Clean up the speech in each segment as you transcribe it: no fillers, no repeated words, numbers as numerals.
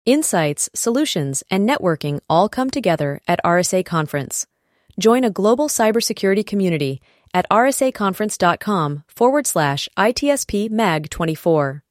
Insights, solutions, and networking all come together at RSA Conference. Join a global cybersecurity community at rsaconference.com/ITSP Mag 24.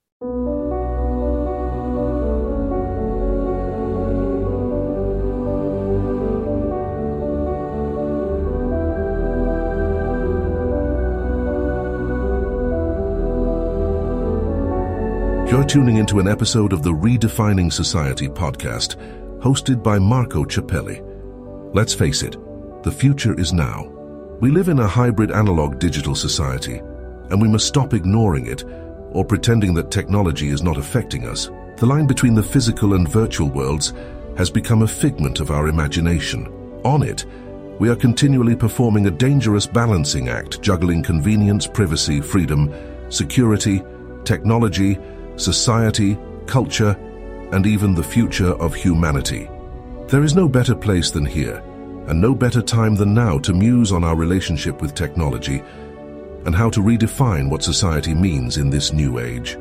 You're tuning into an episode of the Redefining Society podcast, hosted by Marco Ciappelli. Let's face it, the future is now. We live in a hybrid analog-digital society, and we must stop ignoring it or pretending that technology is not affecting us. The line between the physical and virtual worlds has become a figment of our imagination. On it, we are continually performing a dangerous balancing act, juggling convenience, privacy, freedom, security, technology, society, culture, and even the future of humanity. There is no better place than here, and no better time than now to muse on our relationship with technology and how to redefine what society means in this new age.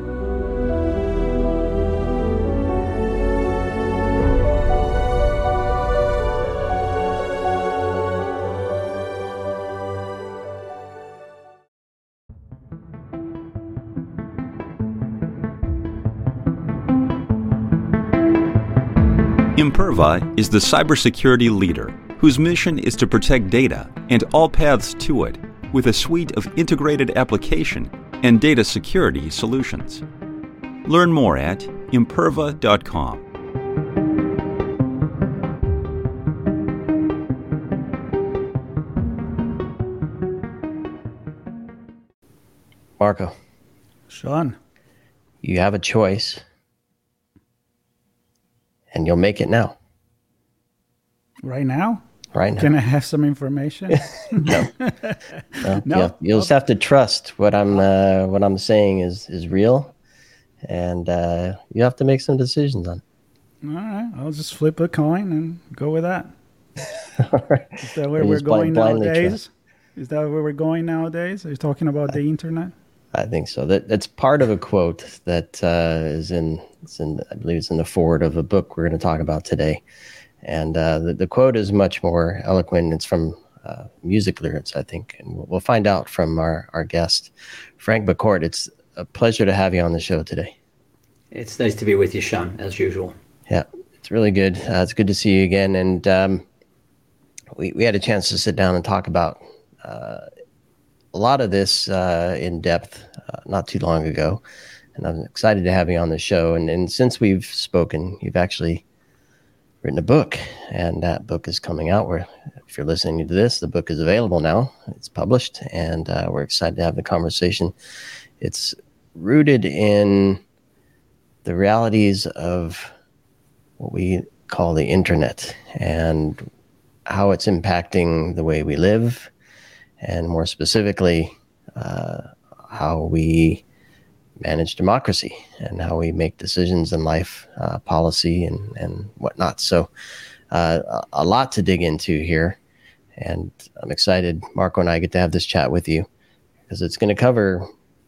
Imperva is the cybersecurity leader whose mission is to protect data and all paths to it with a suite of integrated application and data security solutions. Learn more at imperva.com. Marco, Sean, you have a choice, and you'll make it now. right now? Right now. Can I have some information? No. No? You'll just have to trust what I'm saying is real, and you have to make some decisions on it. All right, I'll just flip a coin and go with that. All right. Is that where You we're just going blindly nowadays? trust. Is that where we're going nowadays? Are you talking about the internet? I think so. That's part of a quote that is in I believe it's in the foreword of a book we're going to talk about today. And the quote is much more eloquent. It's from music lyrics, I think. And we'll find out from our guest, Frank McCourt. It's a pleasure to have you on the show today. It's nice to be with you, Sean, as usual. Yeah, it's really good. It's good to see you again. And we had a chance to sit down and talk about a lot of this in depth not too long ago. And I'm excited to have you on the show. And since we've spoken, you've actually written a book, and that book is coming out. If you're listening to this, the book is available now. It's published, and we're excited to have the conversation. It's rooted in the realities of what we call the internet and how it's impacting the way we live, and more specifically, how we manage democracy and how we make decisions in life, policy and whatnot. So a lot to dig into here. And I'm excited, Marco and I get to have this chat with you because it's going to cover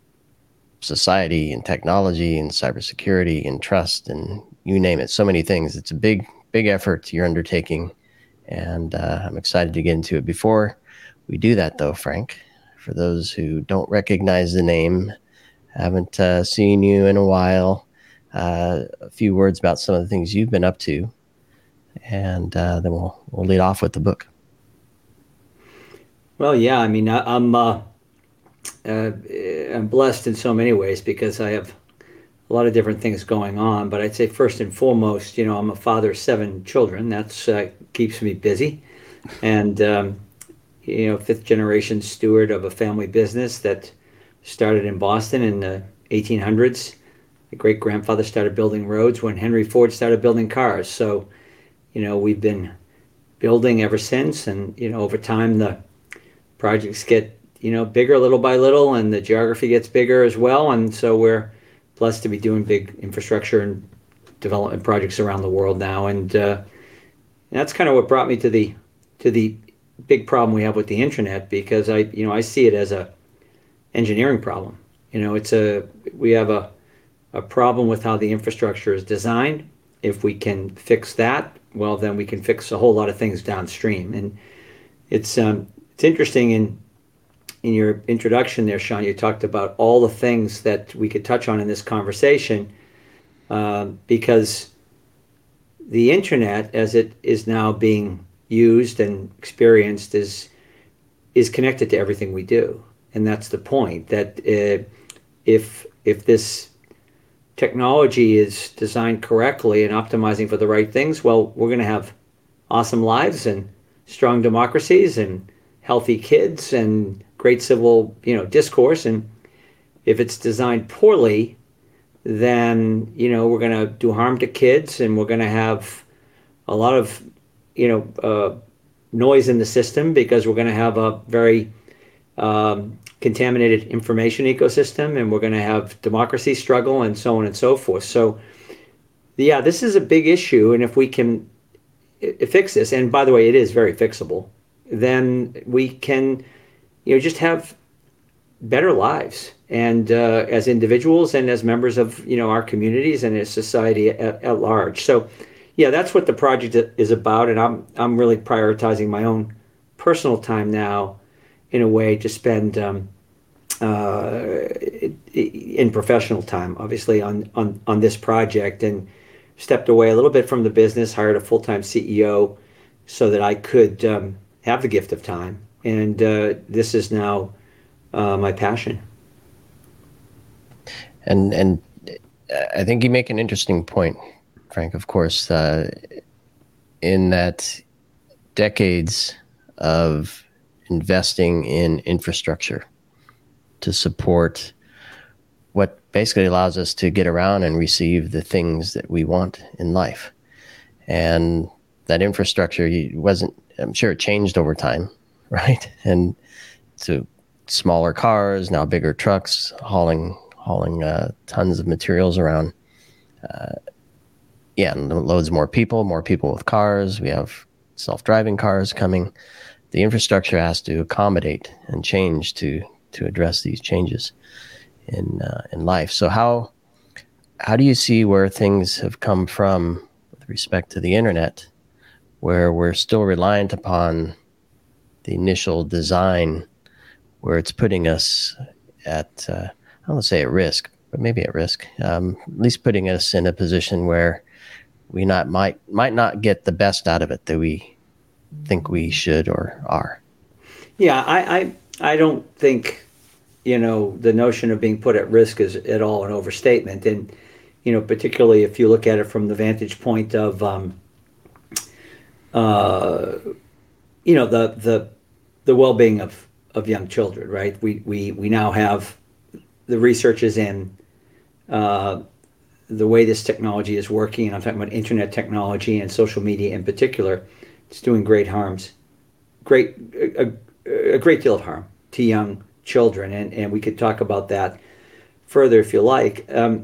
society and technology and cybersecurity and trust and you name it, so many things. It's a big effort you're undertaking. And I'm excited to get into it. Before we do that, though, Frank, for those who don't recognize the name, haven't seen you in a while, a few words about some of the things you've been up to, and then we'll lead off with the book. Well, yeah, I mean, I'm blessed in so many ways because I have a lot of different things going on. But I'd say first and foremost, I'm a father of 7 children. That's keeps me busy, and fifth generation steward of a family business that started in Boston in the 1800s. My great grandfather started building roads when Henry Ford started building cars. So, we've been building ever since, and over time the projects get bigger little by little, and the geography gets bigger as well. And so we're blessed to be doing big infrastructure and development projects around the world now. And that's kind of what brought me to the big problem we have with the internet, because I see it as a engineering problem. We have a problem with how the infrastructure is designed, if we can fix that, well, then we can fix a whole lot of things downstream. And it's interesting in your introduction there, Sean, you talked about all the things that we could touch on in this conversation, because the internet, as it is now being used and experienced, is connected to everything we do. And that's the point, that if this technology is designed correctly and optimizing for the right things, well, we're going to have awesome lives and strong democracies and healthy kids and great civil, discourse. And if it's designed poorly, then, we're going to do harm to kids, and we're going to have a lot of, noise in the system, because we're going to have a very contaminated information ecosystem, and we're going to have democracy struggle, and so on and so forth. So, yeah, this is a big issue, and if we can fix this, and by the way, it is very fixable, then we can, just have better lives, and as individuals and as members of, our communities and as society at large. So, yeah, that's what the project is about, and I'm really prioritizing my own personal time now, in a way, to spend in professional time, obviously, on this project, and stepped away a little bit from the business, hired a full-time CEO so that I could have the gift of time. And this is now my passion. And I think you make an interesting point, Frank, of course, in that decades of investing in infrastructure to support what basically allows us to get around and receive the things that we want in life. And that infrastructure I'm sure it changed over time, right? And to smaller cars, now bigger trucks hauling tons of materials around. And loads more people with cars. We have self-driving cars coming. The infrastructure has to accommodate and change to address these changes in life. So how do you see where things have come from with respect to the internet, where we're still reliant upon the initial design, where it's putting us at, I don't want to say at risk, but maybe at risk, at least putting us in a position where we might not get the best out of it that we think we should or are? Yeah, I don't think, the notion of being put at risk is at all an overstatement. And, particularly if you look at it from the vantage point of, the well-being of young children, right? We now have the research is in the way this technology is working, and I'm talking about internet technology and social media in particular. It's doing a great deal of harm to young children, and we could talk about that further if you like.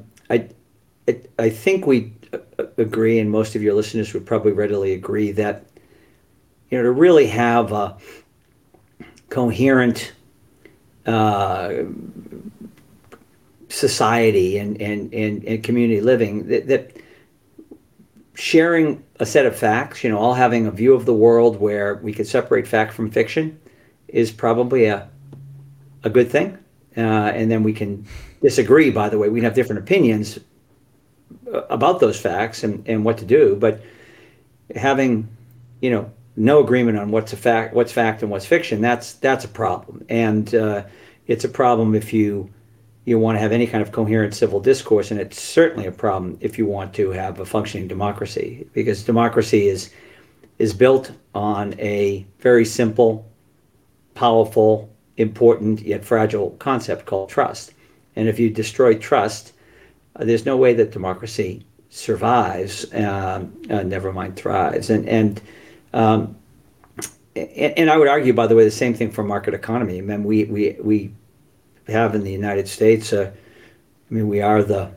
I think we agree, and most of your listeners would probably readily agree, that to really have a coherent society and community living, that sharing a set of facts, all having a view of the world where we could separate fact from fiction, is probably a good thing. And then we can disagree, by the way. We can have different opinions about those facts and what to do, but having, no agreement on what's fact and what's fiction, that's a problem. And it's a problem if you want to have any kind of coherent civil discourse, and it's certainly a problem if you want to have a functioning democracy, because democracy is built on a very simple, powerful, important yet fragile concept called trust. And if you destroy trust, there's no way that democracy survives, never mind thrives. And I would argue, by the way, the same thing for market economy. I mean, we have in the United States, we are the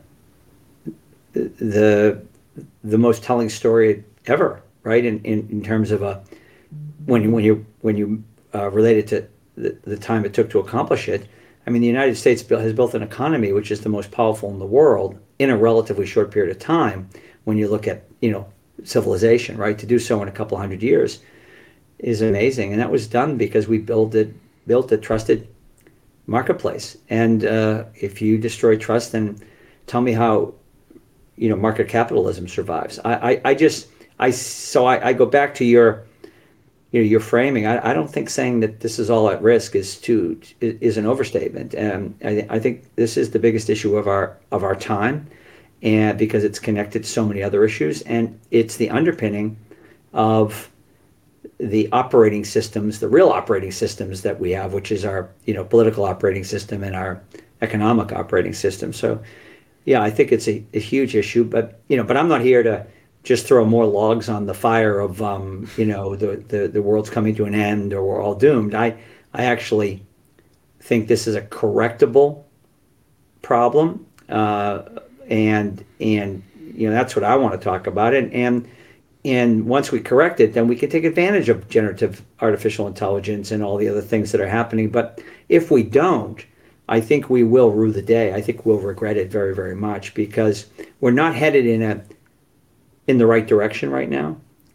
most telling story ever, right? In terms of when you relate it to the time it took to accomplish it. I mean, the United States has built an economy which is the most powerful in the world in a relatively short period of time, when you look at, civilization, right? To do so in a couple hundred years is amazing. And that was done because we built a trusted marketplace. And if you destroy trust, then tell me how, market capitalism survives. I go back to your framing. I don't think saying that this is all at risk is an overstatement. And I think this is the biggest issue of our time, and because it's connected to so many other issues, and it's the underpinning of the operating systems, the real operating systems that we have, which is our political operating system and our economic operating system. So, yeah, I think it's a huge issue. But but I'm not here to just throw more logs on the fire of the world's coming to an end or we're all doomed. I actually think this is a correctable problem, and that's what I want to talk about. And once we correct it, then we can take advantage of generative artificial intelligence and all the other things that are happening. But if we don't, I think we will rue the day. I think we'll regret it very, very much, because we're not headed in the right direction right now.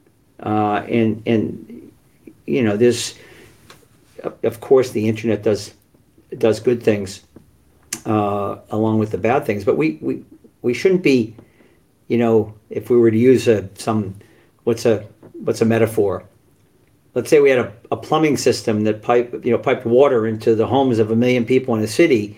There's, of course, the internet does good things along with the bad things, but we shouldn't be, if we were to use what's a metaphor? Let's say we had a plumbing system that piped water into the homes of 1 million people in a city.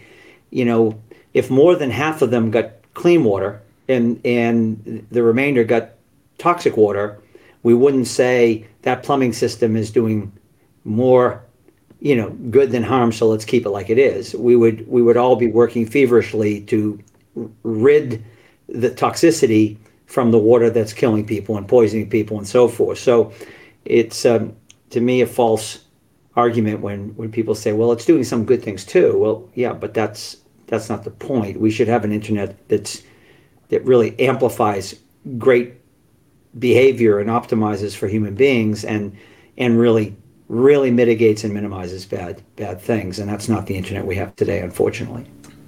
If more than half of them got clean water and the remainder got toxic water, we wouldn't say that plumbing system is doing more good than harm, so let's keep it like it is. We would all be working feverishly to rid the toxicity from the water that's killing people and poisoning people and so forth. So it's to me a false argument when people say, well, it's doing some good things too. Well, yeah, but that's not the point. We should have an internet that really amplifies great behavior and optimizes for human beings and really mitigates and minimizes bad things. And that's not the internet we have today, unfortunately.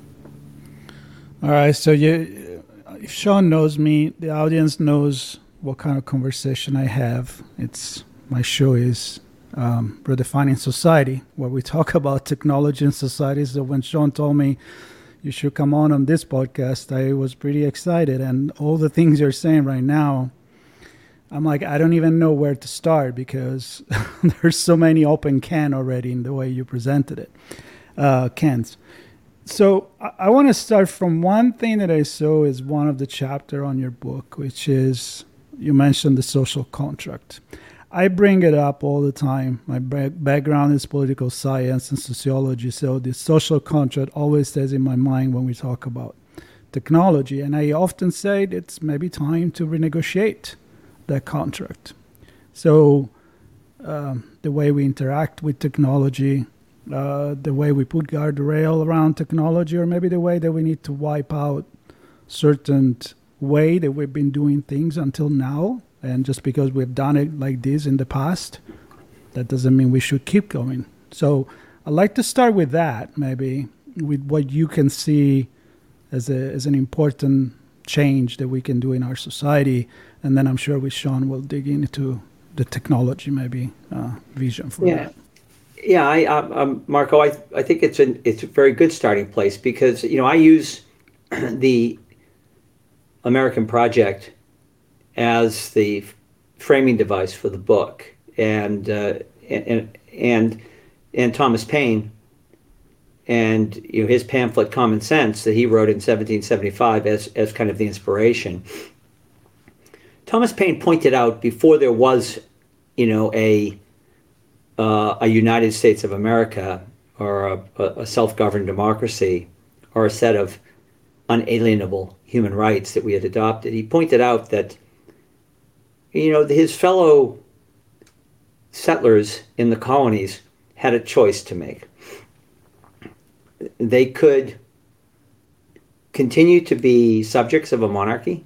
All right, so if Sean knows me, the audience knows what kind of conversation I have. My show is Redefining Society, where we talk about technology and society. So when Sean told me you should come on this podcast, I was pretty excited. And all the things you're saying right now, I'm like, I don't even know where to start, because there's so many open can already in the way you presented it, cans. So I want to start from one thing that I saw is one of the chapter on your book, which is, you mentioned the social contract. I bring it up all the time. My background is political science and sociology, so the social contract always stays in my mind when we talk about technology. And I often say it's maybe time to renegotiate that contract. So the way we interact with technology, the way we put guardrail around technology, or maybe the way that we need to wipe out certain way that we've been doing things until now. And just because we've done it like this in the past, that doesn't mean we should keep going. So I'd like to start with that, maybe with what you can see as an important change that we can do in our society. And then I'm sure with Sean we'll dig into the technology, maybe vision for that. Yeah, Marco, I think it's a very good starting place, because I use the American Project as the framing device for the book, and Thomas Paine, and his pamphlet Common Sense that he wrote in 1775 as kind of the inspiration. Thomas Paine pointed out, before there was a United States of America, or a self-governed democracy, or a set of unalienable human rights that we had adopted, he pointed out that his fellow settlers in the colonies had a choice to make. They could continue to be subjects of a monarchy,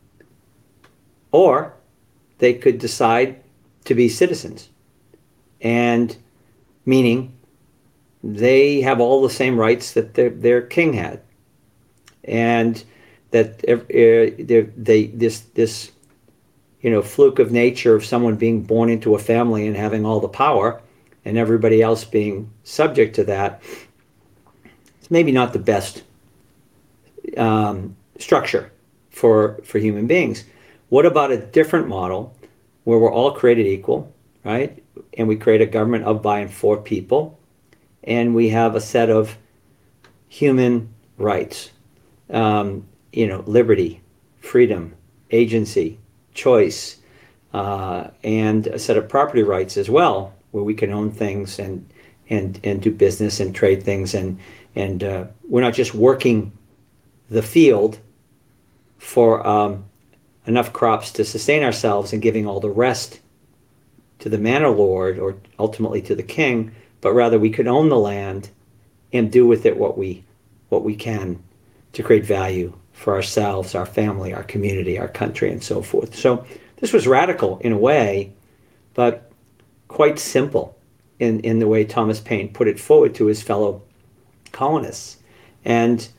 or they could decide to be citizens, and meaning they have all the same rights that their king had. And that this fluke of nature of someone being born into a family and having all the power and everybody else being subject to that, it's maybe not the best structure for human beings. What about a different model where we're all created equal, right? And we create a government of, by, and for people, and we have a set of human rights, liberty, freedom, agency, choice, and a set of property rights as well, where we can own things and do business and trade things, and we're not just working the field for enough crops to sustain ourselves and giving all the rest to the manor lord or ultimately to the king, but rather we could own the land and do with it what we can to create value for ourselves, our family, our community, our country, and so forth. So this was radical in a way, but quite simple in the way Thomas Paine put it forward to his fellow colonists. And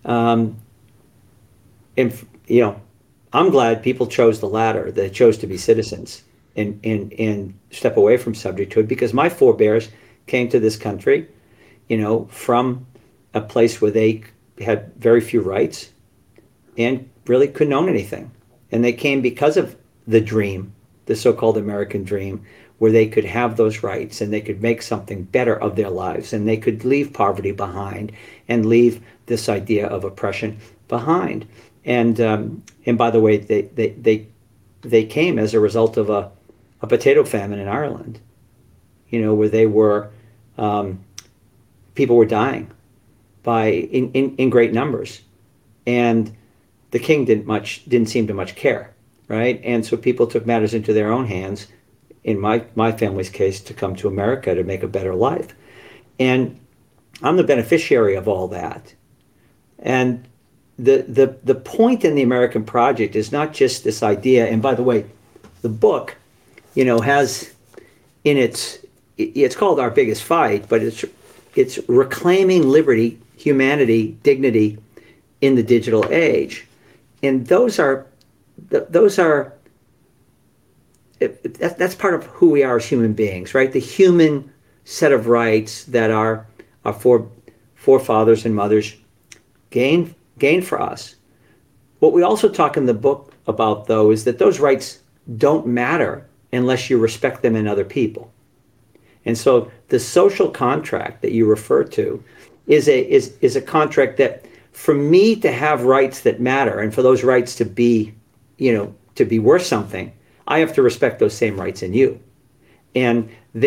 I'm glad people chose the latter, they chose to be citizens and step away from subjecthood, because my forebears came to this country, from a place where they had very few rights and really couldn't own anything. And they came because of the dream, the so-called American dream, where they could have those rights and they could make something better of their lives, and they could leave poverty behind and leave this idea of oppression behind. And by the way, they came as a result of a potato famine in Ireland, where they were people were dying in great numbers, and the king didn't seem to much care, right? And so people took matters into their own hands, in my family's case, to come to America to make a better life. And I'm the beneficiary of all that. And the point in the American Project is not just this idea. And by the way, the book, has in it's called Our Biggest Fight, but it's reclaiming liberty, humanity, dignity in the digital age. And that's part of who we are as human beings, right? The human set of rights that our forefathers and mothers gained for us. What we also talk in the book about, though, is that those rights don't matter unless you respect them in other people. And so the social contract that you refer to is a contract that, for me to have rights that matter and for those rights to be worth something, I have to respect those same rights in you. And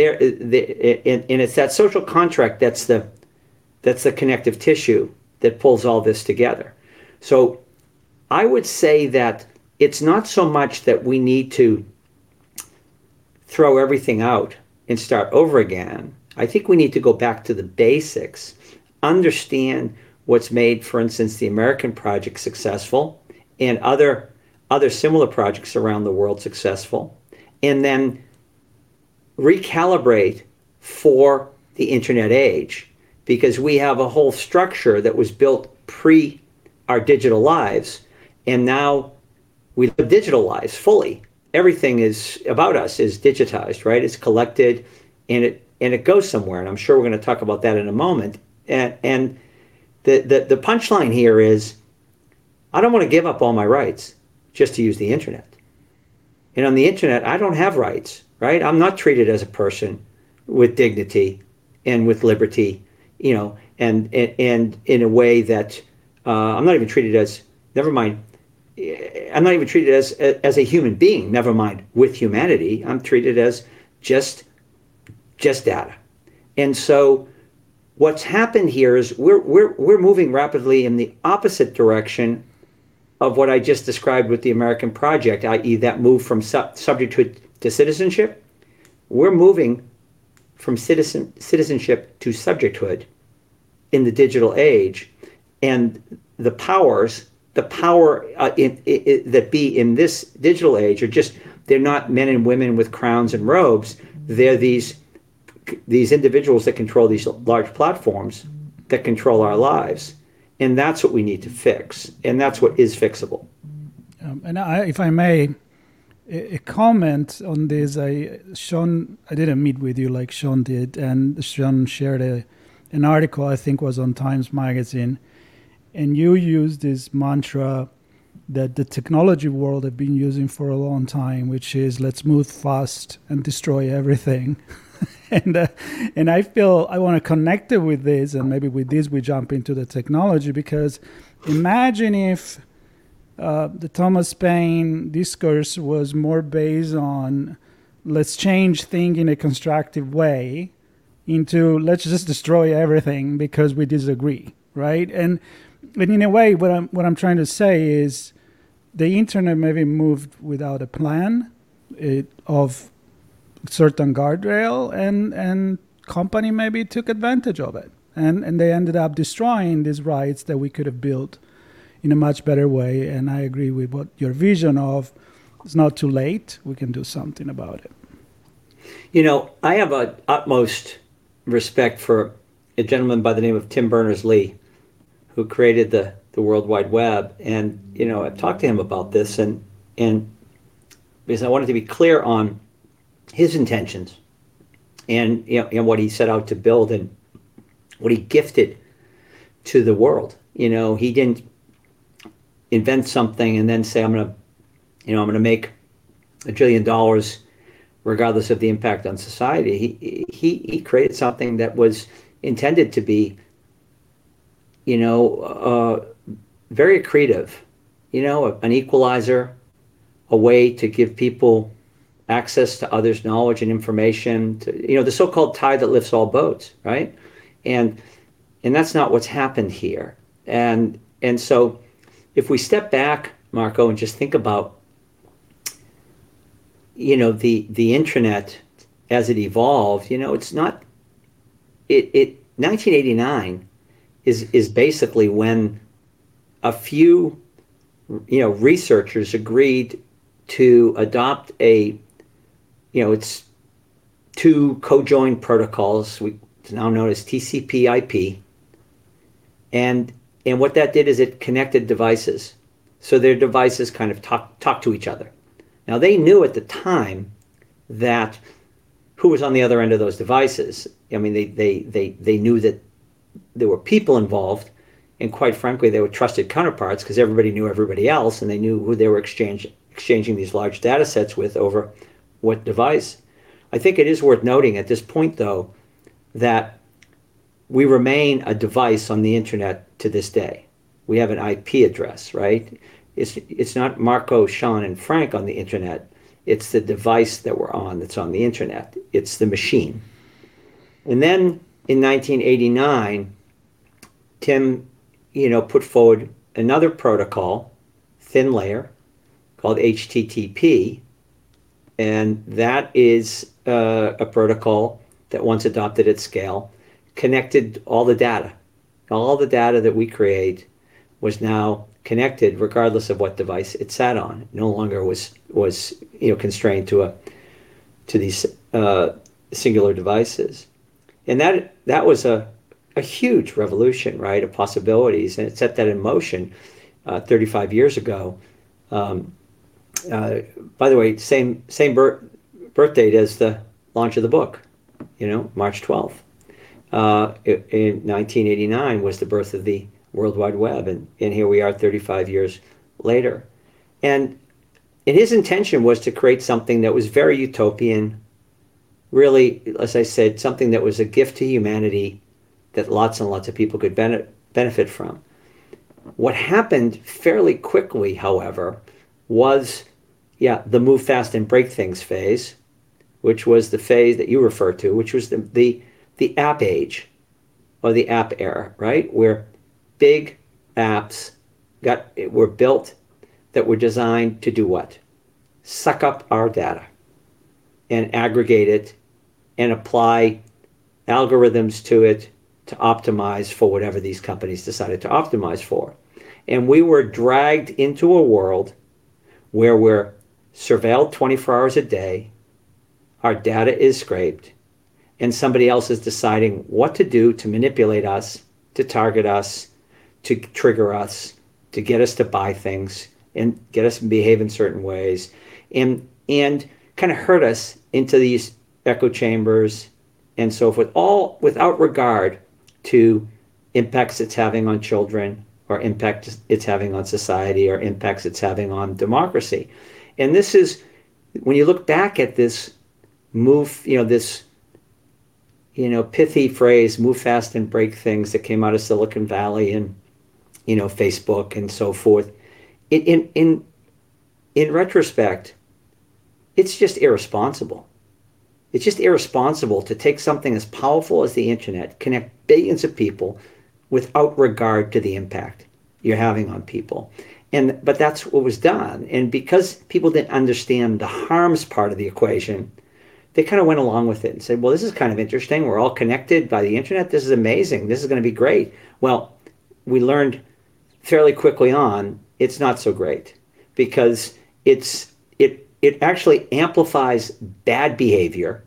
it's that social contract that's the connective tissue that pulls all this together. So I would say that it's not so much that we need to throw everything out and start over again. I think we need to go back to the basics, understand what's made, for instance, the American Project successful and other similar projects around the world successful, and then recalibrate for the internet age, because we have a whole structure that was built pre our digital lives, and now we live digital lives fully. Everything is about us is digitized, right? It's collected, and it goes somewhere, and I'm sure we're going to talk about that in a moment. And the punchline here is, I don't want to give up all my rights just to use the internet. And on the internet, I don't have rights, right? I'm not treated as a person with dignity and with liberty, and in a way that I'm not even treated as, never mind, I'm not even treated as a human being, never mind with humanity. I'm treated as just data. And so what's happened here is we're moving rapidly in the opposite direction of what I just described with the American Project, i.e. that move from subjecthood to citizenship. We're moving from citizenship to subjecthood in the digital age, and the power that be in this digital age they're not men and women with crowns and robes. They're these individuals that control these large platforms that control our lives. And that's what we need to fix. And that's what is fixable. If I may, a comment on this. Sean, I didn't meet with you like Sean did, and Sean shared an article, I think was on Times Magazine, and you used this mantra that the technology world have been using for a long time, which is let's move fast and destroy everything. And I feel I want to connect it with this, and maybe with this we jump into the technology, because imagine if the Thomas Paine discourse was more based on let's change things in a constructive way into let's just destroy everything because we disagree, right? And in a way, what I'm trying to say is the internet maybe moved without a plan of certain guardrail, and company maybe took advantage of it, and they ended up destroying these rights that we could have built in a much better way. And I agree with what your vision of it's not too late, we can do something about it. You know, I have an utmost respect for a gentleman by the name of Tim Berners-Lee, who created the World Wide Web. And, you know, I've talked to him about this, and because I wanted to be clear on his intentions and, you know, and what he set out to build and what he gifted to the world. You know, he didn't invent something and then say, I'm going to make $1 trillion regardless of the impact on society. He created something that was intended to be, you know, very accretive, you know, an equalizer, a way to give people access to others' knowledge and information, to, you know, the so-called tide that lifts all boats, right? And that's not what's happened here. And so if we step back, Marco, and just think about, you know, the internet as it evolved, you know, it's not, 1989 is basically when a few, you know, researchers agreed to adopt it's two co-joined protocols, it's now known as TCP/IP, and what that did is it connected devices, so their devices kind of talk to each other. Now they knew at the time that who was on the other end of those devices. I mean, they knew that there were people involved, and quite frankly, they were trusted counterparts because everybody knew everybody else, and they knew who they were exchanging these large data sets with over what device. I think it is worth noting at this point, though, that we remain a device on the internet to this day. We have an IP address, right? It's not Marco, Sean, and Frank on the internet. It's the device that we're on that's on the internet. It's the machine. And then in 1989, Tim, you know, put forward another protocol, thin layer, called HTTP. And that is a protocol that, once adopted at scale, connected all the data. All the data that we create was now connected regardless of what device it sat on. It no longer was you know, constrained to these singular devices. And that was a huge revolution, right, of possibilities, and it set that in motion 35 years ago. By the way, same birth date as the launch of the book, you know, March 12th. In 1989 was the birth of the World Wide Web, and here we are 35 years later. And his intention was to create something that was very utopian, really, as I said, something that was a gift to humanity that lots and lots of people could benefit from. What happened fairly quickly, however, was the move fast and break things phase, which was the phase that you referred to, which was the app age, or the app era, right? Where big apps were built that were designed to do what? Suck up our data and aggregate it and apply algorithms to it to optimize for whatever these companies decided to optimize for. And we were dragged into a world where we're surveilled 24 hours a day, our data is scraped, and somebody else is deciding what to do to manipulate us, to target us, to trigger us, to get us to buy things and get us to behave in certain ways, and kind of hurt us into these echo chambers and so forth, all without regard to impacts it's having on children, or impact it's having on society, or impacts it's having on democracy. And this is, when you look back at this move, this pithy phrase, move fast and break things, that came out of Silicon Valley and Facebook and so forth. In retrospect, it's just irresponsible. It's just irresponsible to take something as powerful as the internet, connect billions of people, without regard to the impact you're having on people. But that's what was done. And because people didn't understand the harms part of the equation, they kind of went along with it and said, well, this is kind of interesting. We're all connected by the internet. This is amazing. This is going to be great. Well, we learned fairly quickly on it's not so great, because it actually amplifies bad behavior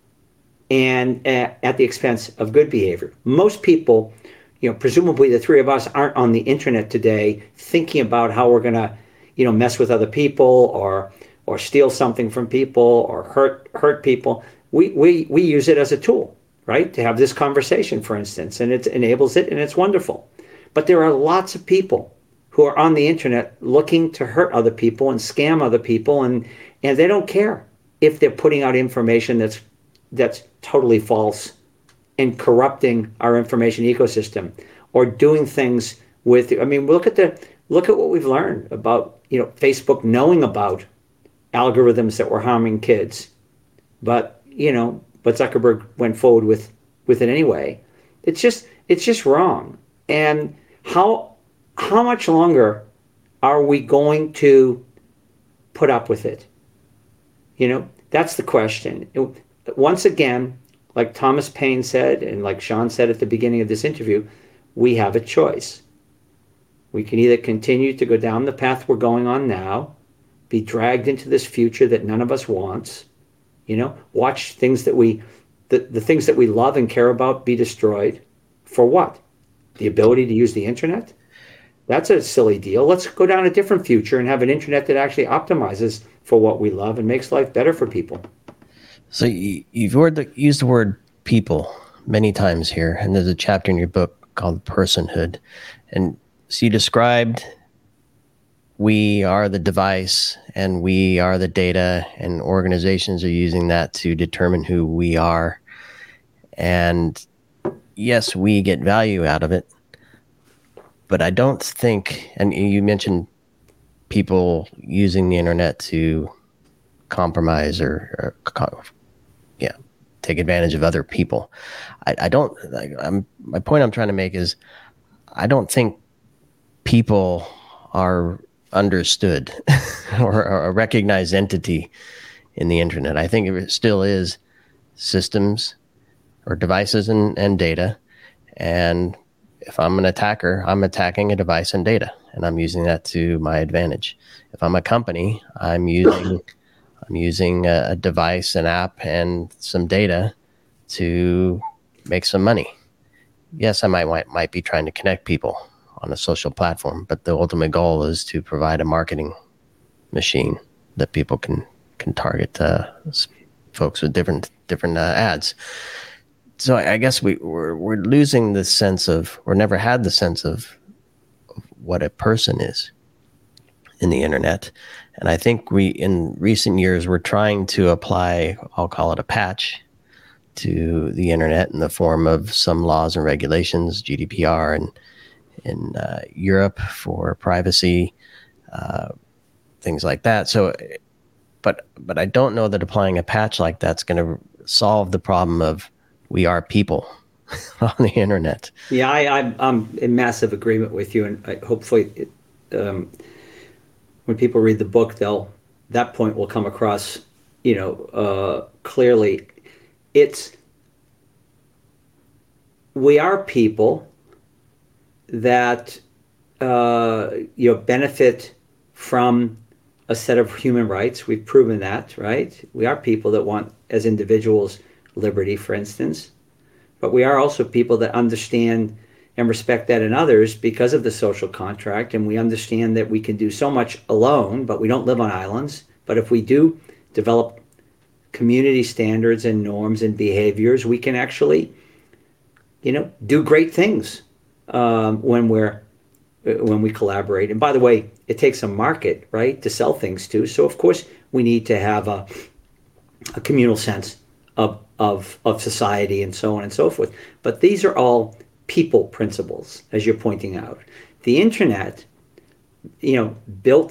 and at the expense of good behavior. Most people, presumably the three of us, aren't on the internet today thinking about how we're going to, mess with other people or steal something from people or hurt people. We use it as a tool, right? To have this conversation, for instance, and it enables it, and it's wonderful. But there are lots of people who are on the internet looking to hurt other people and scam other people, and they don't care if they're putting out information that's totally false and corrupting our information ecosystem, or doing things with, look at what we've learned about, Facebook knowing about algorithms that were harming kids, but Zuckerberg went forward with it anyway. It's just wrong. And how much longer are we going to put up with it? That's the question. Once again, like Thomas Paine said, and like Sean said at the beginning of this interview, we have a choice. We can either continue to go down the path we're going on now, be dragged into this future that none of us wants, watch things the things that we love and care about be destroyed. For what? The ability to use the internet? That's a silly deal. Let's go down a different future and have an internet that actually optimizes for what we love and makes life better for people. So you've used the word people many times here, and there's a chapter in your book called Personhood. And so you described we are the device and we are the data, and organizations are using that to determine who we are. And yes, we get value out of it, but I don't think, and you mentioned people using the internet to compromise or take advantage of other people. My point I'm trying to make is, I don't think people are understood or a recognized entity in the internet. I think it still is systems or devices and data. And if I'm an attacker, I'm attacking a device and data, and I'm using that to my advantage. If I'm a company, I'm using a device, an app, and some data to make some money. Yes, I might be trying to connect people on a social platform, but the ultimate goal is to provide a marketing machine that people can target folks with different ads. So I guess we're losing the sense of, or never had the sense of what a person is in the internet. And I think in recent years, we're trying to apply, I'll call it a patch, to the internet in the form of some laws and regulations, GDPR and in Europe for privacy, things like that. So, but I don't know that applying a patch like that's going to solve the problem of we are people on the internet. Yeah, I'm in massive agreement with you, and hopefully, when people read the book, that point will come across, clearly. We are people that benefit from a set of human rights. We've proven that, right? We are people that want, as individuals, liberty, for instance, but we are also people that understand and respect that in others because of the social contract. And we understand that we can do so much alone, but we don't live on islands. But if we do develop community standards and norms and behaviors, we can actually, do great things when we collaborate. And by the way, it takes a market, right, to sell things to. So of course we need to have a communal sense of society and so on and so forth. But these are all people principles, as you're pointing out. The internet, built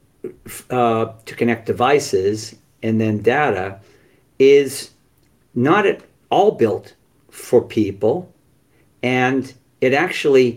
to connect devices and then data, is not at all built for people, and it actually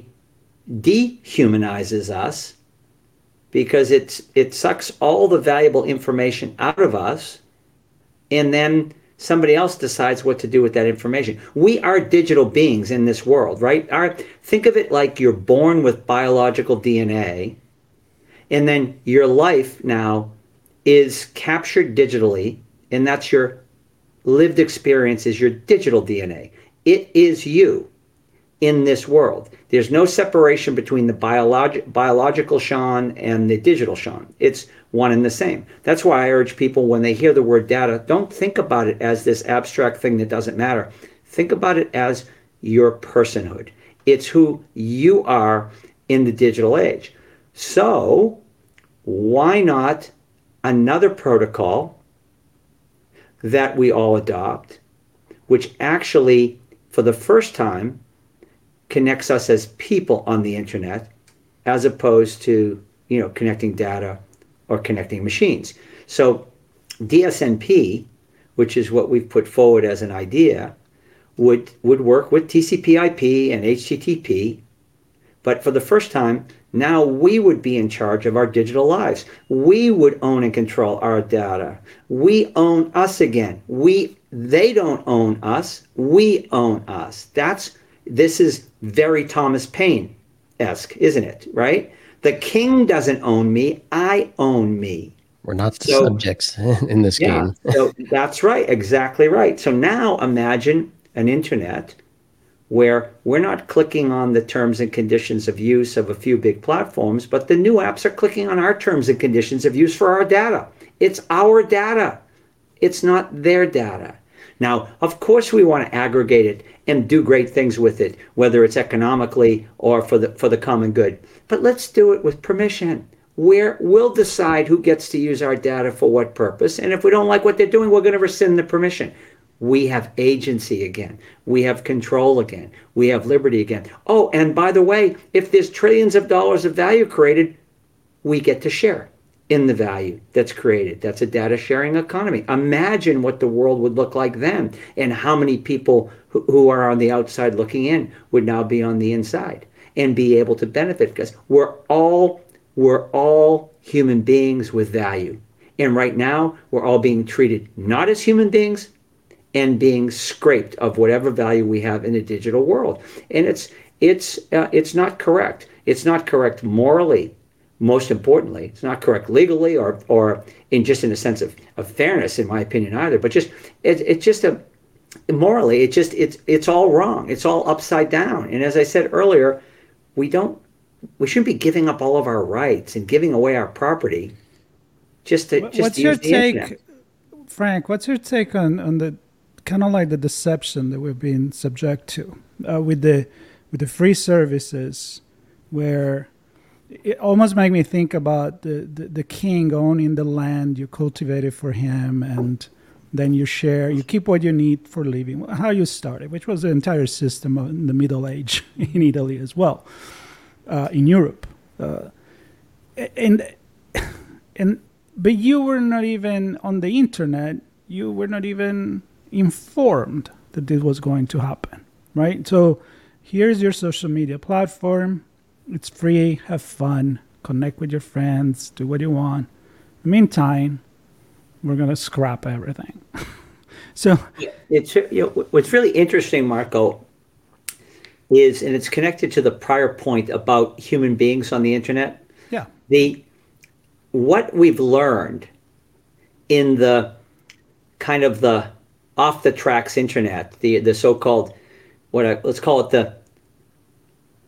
dehumanizes us because it sucks all the valuable information out of us, and then somebody else decides what to do with that information. We are digital beings in this world, right? Think of it like you're born with biological DNA, and then your life now is captured digitally, and that's your lived experience, is your digital DNA. It is you in this world. There's no separation between the biological Sean and the digital Sean. It's one and the same. That's why I urge people, when they hear the word data, don't think about it as this abstract thing that doesn't matter. Think about it as your personhood. It's who you are in the digital age. So why not another protocol that we all adopt, which actually, for the first time, connects us as people on the internet, as opposed to, connecting data or connecting machines. So DSNP, which is what we've put forward as an idea, would work with TCP/IP and HTTP, but for the first time, now we would be in charge of our digital lives. We would own and control our data. We own us again. They don't own us. We own us. This is very Thomas Paine-esque, isn't it? Right? The king doesn't own me. I own me. We're not the subjects in this game. So that's right. Exactly right. So now imagine an internet where we're not clicking on the terms and conditions of use of a few big platforms, but the new apps are clicking on our terms and conditions of use for our data. It's our data. It's not their data. Now, of course, we want to aggregate it and do great things with it, whether it's economically or for the common good. But let's do it with permission, where we'll decide who gets to use our data for what purpose. And if we don't like what they're doing, we're going to rescind the permission. We have agency again. We have control again. We have liberty again. Oh, and by the way, if there's trillions of dollars of value created, we get to share in the value that's created. That's a data sharing economy. Imagine what the world would look like then, and how many people who are on the outside looking in would now be on the inside and be able to benefit, because we're all human beings with value. And right now, we're all being treated not as human beings, and being scraped of whatever value we have in the digital world. And it's not correct. It's not correct morally. Most importantly, it's not correct legally or in a sense of fairness, in my opinion, either. But morally, it's all wrong. It's all upside down. And as I said earlier, we shouldn't be giving up all of our rights and giving away our property just to what's use the take, internet. Frank? What's your take on the kind of like the deception that we've been subject to with the free services, where it almost makes me think about the king owning the land you cultivated for him, and then you keep what you need for living. How you started, which was the entire system in the Middle Age in Italy as well, in Europe, but you were not even on the internet. You were not even informed that this was going to happen, right? So here's your social media platform. It's free. Have fun. Connect with your friends. Do what you want. In the meantime, we're going to scrap everything. So what's really interesting, Marco, is, and it's connected to the prior point about human beings on the internet. Yeah. What we've learned in the kind of the off the tracks internet, the so-called let's call it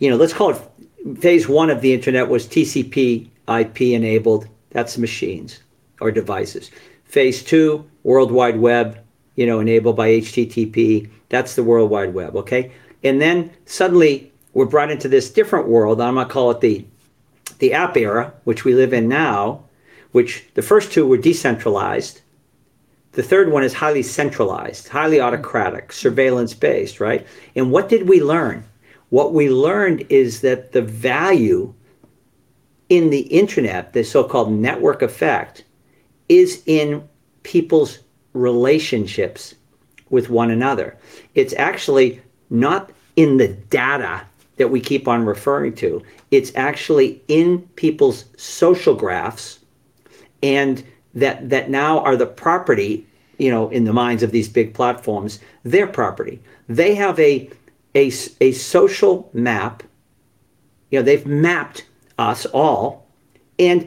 let's call it phase one of the internet was TCP IP enabled. That's machines or devices. Phase two, World Wide Web, enabled by HTTP. That's the World Wide Web, okay? And then suddenly we're brought into this different world. I'm going to call it the app era, which we live in now, which the first two were decentralized. The third one is highly centralized, highly autocratic, surveillance-based, right? And what did we learn? What we learned is that the value in the internet, the so-called network effect, is in people's relationships with one another. It's actually not in the data that we keep on referring to. It's actually in people's social graphs, and that now are the property, in the minds of these big platforms, their property. They have a social map. They've mapped us all, and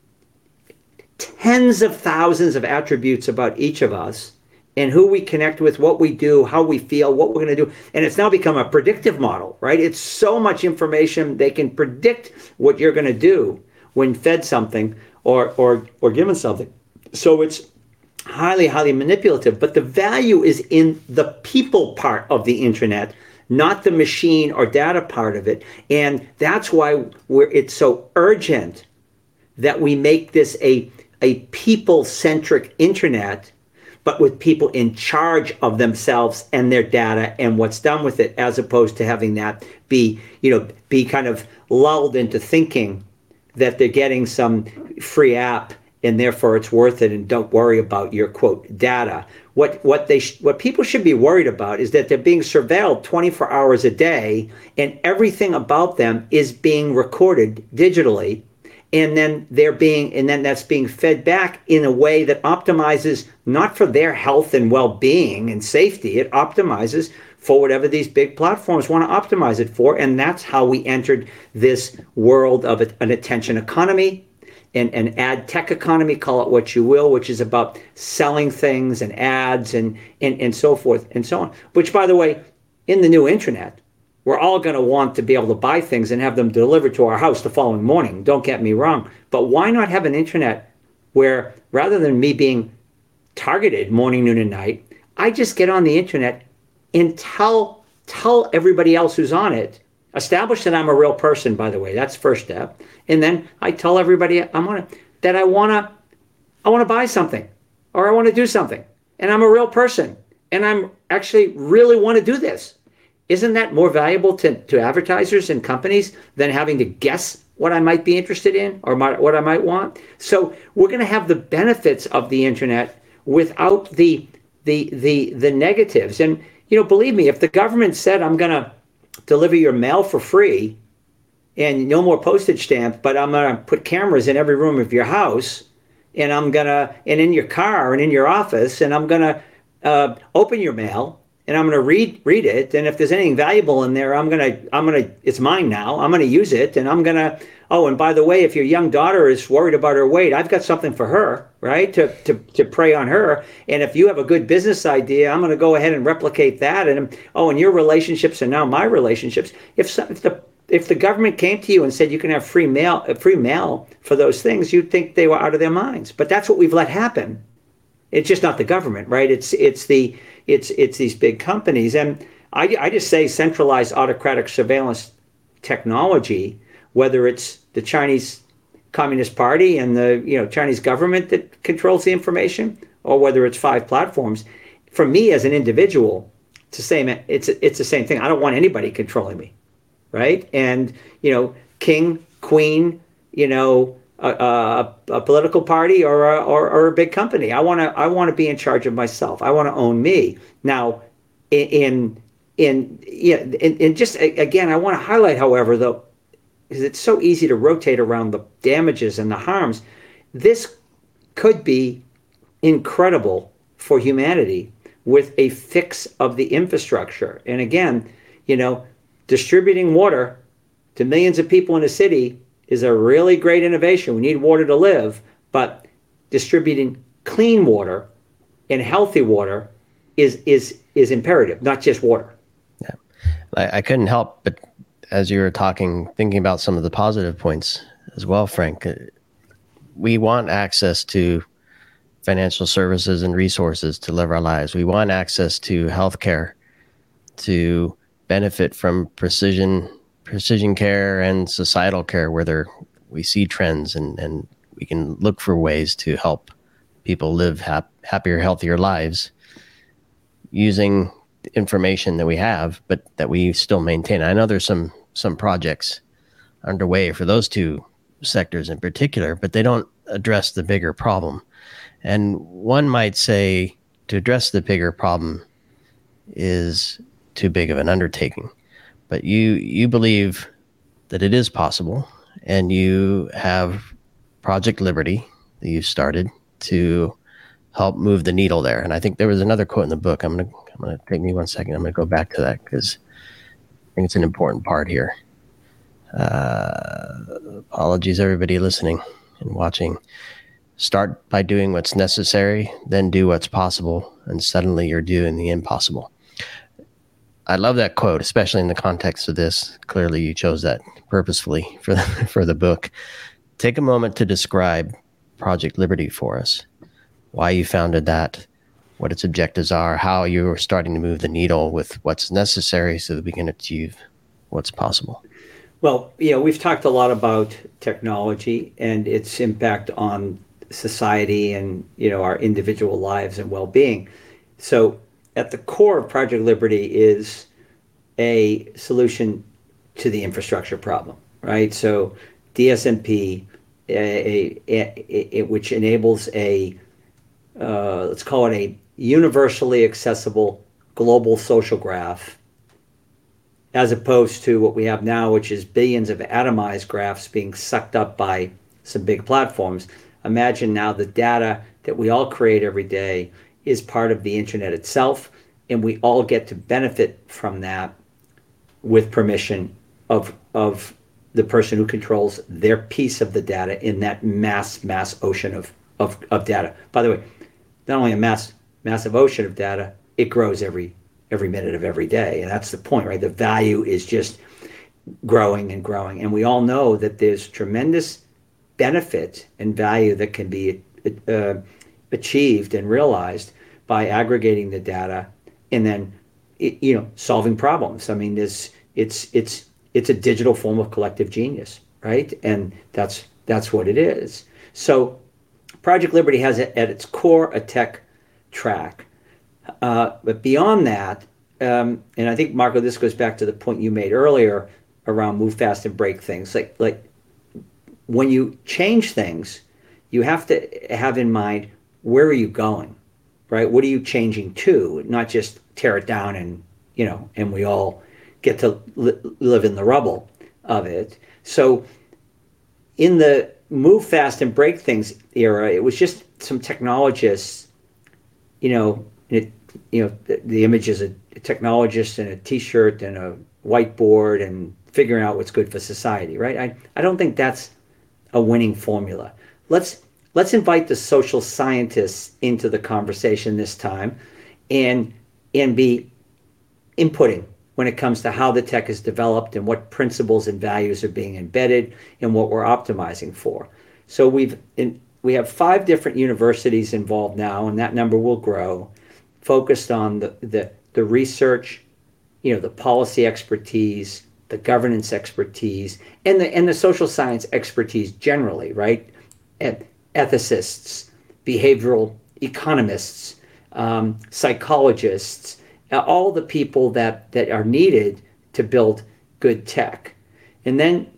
tens of thousands of attributes about each of us and who we connect with, what we do, how we feel, what we're going to do. And it's now become a predictive model, right? It's so much information. They can predict what you're going to do when fed something or given something. So it's highly, highly manipulative. But the value is in the people part of the internet, not the machine or data part of it. And that's why it's so urgent that we make this a people-centric internet, but with people in charge of themselves and their data and what's done with it, as opposed to having that be kind of lulled into thinking that they're getting some free app and therefore it's worth it, and don't worry about your, quote, data. What people should be worried about is that they're being surveilled 24 hours a day, and everything about them is being recorded digitally, and then that's being fed back in a way that optimizes not for their health and well-being and safety. It optimizes for whatever these big platforms want to optimize it for, and that's how we entered this world of an attention economy. An ad tech economy, call it what you will, which is about selling things and ads and so forth and so on. Which, by the way, in the new internet, we're all going to want to be able to buy things and have them delivered to our house the following morning. Don't get me wrong. But why not have an internet where, rather than me being targeted morning, noon, and night, I just get on the internet and tell everybody else who's on it, establish that I'm a real person, by the way. That's the first step. And then I tell everybody that I want to buy something, or I want to do something, and I'm a real person, and I'm actually really want to do this. Isn't that more valuable to advertisers and companies than having to guess what I might be interested in or what I might want? So we're going to have the benefits of the internet without the negatives. And believe me, if the government said I'm going to deliver your mail for free and no more postage stamp, but I'm going to put cameras in every room of your house, and and in your car and in your office, and I'm going to open your mail, and I'm going to read it, and if there's anything valuable in there, it's mine now. I'm going to use it, and and by the way, if your young daughter is worried about her weight, I've got something for her, right, to prey on her. And if you have a good business idea, I'm going to go ahead and replicate that. And your relationships are now my relationships. If the government came to you and said you can have free mail for those things, you'd think they were out of their minds. But that's what we've let happen. It's just not the government, right? It's these big companies. And I just say centralized autocratic surveillance technology, whether it's the Chinese Communist Party and the Chinese government that controls the information, or whether it's 5 platforms. For me as an individual, it's the same thing. I don't want anybody controlling me, right? And king, queen, a political party or a big company. I want to be in charge of myself. I want to own me. Now, in just again, I want to highlight, however, though, because it's so easy to rotate around the damages and the harms. This could be incredible for humanity with a fix of the infrastructure. And again, distributing water to millions of people in a city is a really great innovation. We need water to live, but distributing clean water and healthy water is imperative, not just water. Yeah, I couldn't help but as you were talking, thinking about some of the positive points as well, Frank. We want access to financial services and resources to live our lives. We want access to healthcare, to benefit from precision care and societal care, where we see trends and we can look for ways to help people live happier, healthier lives using information that we have, but that we still maintain. I know there's some projects underway for those two sectors in particular, but they don't address the bigger problem. And one might say to address the bigger problem is too big of an undertaking. But you believe that it is possible, and you have Project Liberty that you started to help move the needle there. And I think there was another quote in the book. I'm gonna take me 1 second. I'm gonna go back to that because I think it's an important part here. Apologies, everybody listening and watching. Start by doing what's necessary, then do what's possible, and suddenly you're doing the impossible. I love that quote, especially in the context of this. Clearly, you chose that purposefully for the book. Take a moment to describe Project Liberty for us, why you founded that, what its objectives are, how you are starting to move the needle with what's necessary so that we can achieve what's possible. Well, we've talked a lot about technology and its impact on society and, our individual lives and well-being. So at the core of Project Liberty is a solution to the infrastructure problem, right? So DSMP, which enables let's call it a universally accessible global social graph, as opposed to what we have now, which is billions of atomized graphs being sucked up by some big platforms. Imagine now the data that we all create every day is part of the internet itself, and we all get to benefit from that with permission of the person who controls their piece of the data in that mass ocean of data. By the way, not only a massive ocean of data, it grows every minute of every day, and that's the point, right? The value is just growing and growing, and we all know that there's tremendous benefit and value that can be achieved and realized by aggregating the data and then solving problems. I mean, it's a digital form of collective genius, right? And that's what it is. So Project Liberty has at its core a tech track, but beyond that, and I think, Marco, this goes back to the point you made earlier around move fast and break things. Like when you change things, you have to have in mind, where are you going, right? What are you changing to? Not just tear it down and we all get to live in the rubble of it. So in the move fast and break things era, it was just some technologists, the image is a technologist in a t-shirt and a whiteboard and figuring out what's good for society, right? I don't think that's a winning formula. Let's invite the social scientists into the conversation this time and be inputting when it comes to how the tech is developed and what principles and values are being embedded and what we're optimizing for. So we have 5 different universities involved now, and that number will grow, focused on the research, the policy expertise, the governance expertise, and the social science expertise generally, right? And ethicists, behavioral economists, psychologists, all the people that are needed to build good tech. And then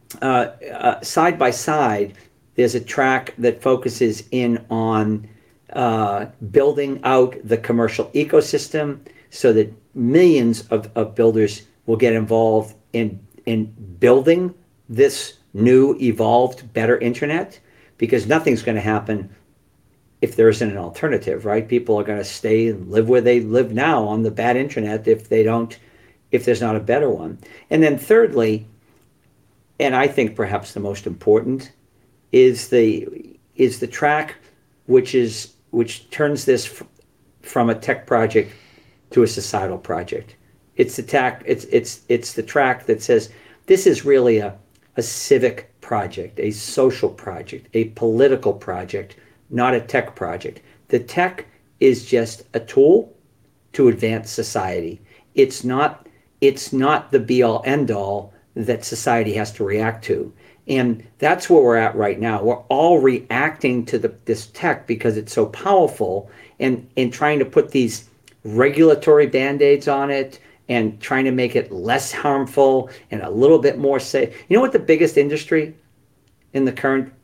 side by side, there's a track that focuses in on building out the commercial ecosystem so that millions of builders will get involved in building this new, evolved, better internet, because nothing's going to happen if there isn't an alternative, right? People are going to stay and live where they live now on the bad internet if there's not a better one. And then thirdly, and I think perhaps the most important, is the track which turns this from a tech project to a societal project. It's the track that says, this is really a civic project, a social project, a political project, not a tech project. The tech is just a tool to advance society. It's not the be all end all that society has to react to. And that's where we're at right now. We're all reacting to this tech because it's so powerful, and trying to put these regulatory band-aids on it and trying to make it less harmful and a little bit more safe. You know what the biggest industry in the current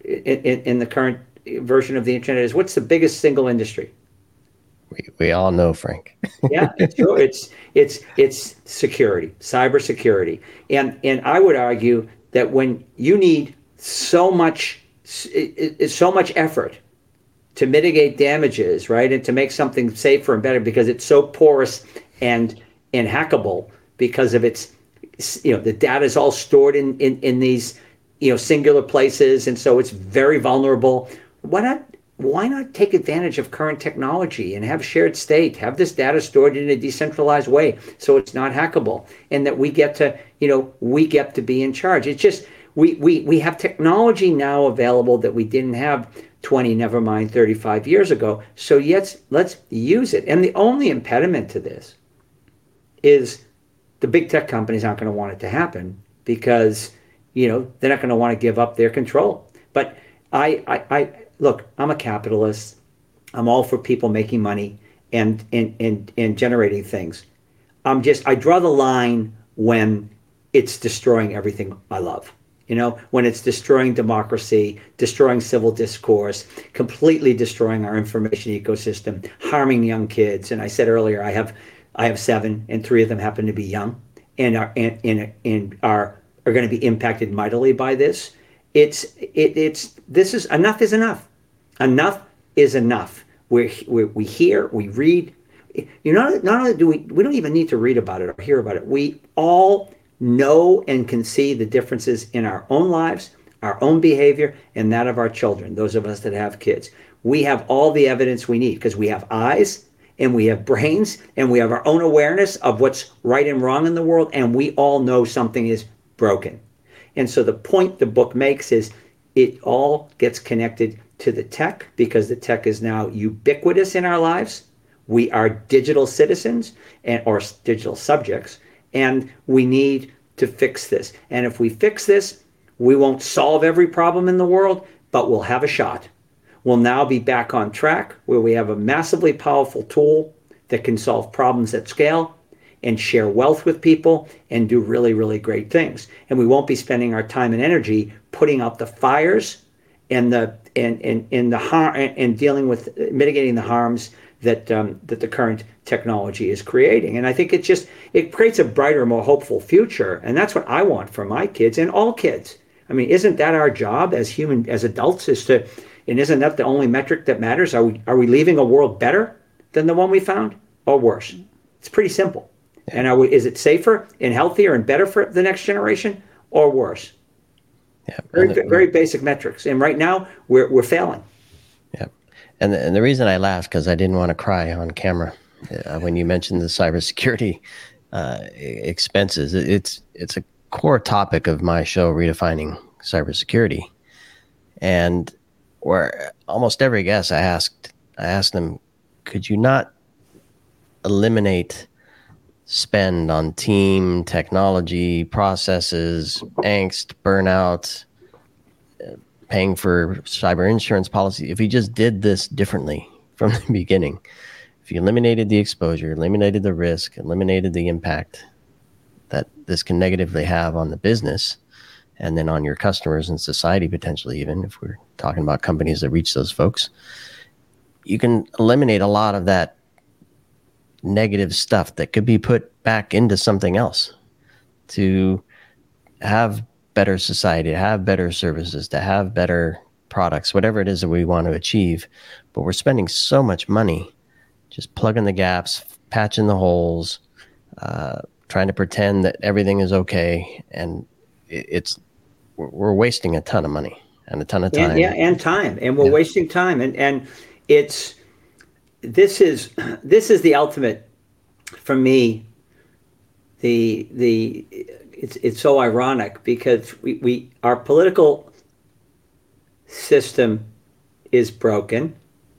version of the internet is? What's the biggest single industry? We all know, Frank. Yeah, it's true. It's security, cybersecurity, and I would argue that when you need so much effort to mitigate damages, right, and to make something safer and better because it's so porous and hackable because of its, the data is all stored in these, singular places, and so it's very vulnerable. Why not take advantage of current technology and have shared state, have this data stored in a decentralized way so it's not hackable, and that we get to be in charge. It's just we have technology now available that we didn't have 20, never mind 35 years ago. So yes, let's use it. And the only impediment to this is the big tech companies aren't going to want it to happen because they're not going to want to give up their control. But I look, I'm a capitalist. I'm all for people making money and generating things. I draw the line when it's destroying everything I love. When it's destroying democracy, destroying civil discourse, completely destroying our information ecosystem, harming young kids. And I said earlier, I have 7, and 3 of them happen to be young, and are going to be impacted mightily by this. Enough is enough. Enough is enough. We hear, we read. Not only do we don't even need to read about it or hear about it. We all know and can see the differences in our own lives, our own behavior, and that of our children, those of us that have kids. We have all the evidence we need because we have eyes and we have brains and we have our own awareness of what's right and wrong in the world, and we all know something is broken. And so the point the book makes is it all gets connected to the tech because the tech is now ubiquitous in our lives. We are digital citizens or digital subjects, and we need to fix this. And if we fix this, we won't solve every problem in the world, but we'll have a shot. We'll now be back on track where we have a massively powerful tool that can solve problems at scale and share wealth with people and do really, really great things. And we won't be spending our time and energy putting out the fires and the harm and dealing with mitigating the harms that the current technology is creating. And I think it creates a brighter, more hopeful future. And that's what I want for my kids and all kids. I mean, isn't that our job as adults and isn't that the only metric that matters? Are we leaving a world better than the one we found or worse? It's pretty simple. And is it safer and healthier and better for the next generation or worse? Yeah. Very basic metrics. And right now we're failing. Yeah. And the reason I laughed because I didn't want to cry on camera when you mentioned the cybersecurity expenses. It's a core topic of my show, Redefining Cybersecurity. And where almost every guest I asked them, could you not eliminate spend on team, technology, processes, angst, burnout, paying for cyber insurance policy? If you just did this differently from the beginning, if you eliminated the exposure, eliminated the risk, eliminated the impact that this can negatively have on the business, and then on your customers and society potentially, even if we're talking about companies that reach those folks, you can eliminate a lot of that negative stuff that could be put back into something else to have better society, to have better services, to have better products, whatever it is that we want to achieve. But we're spending so much money just plugging the gaps, patching the holes, trying to pretend that everything is okay. And we're wasting a ton of money and a ton of time. And time. And we're wasting time. And this is the ultimate, for me, the it's so ironic because our political system is broken,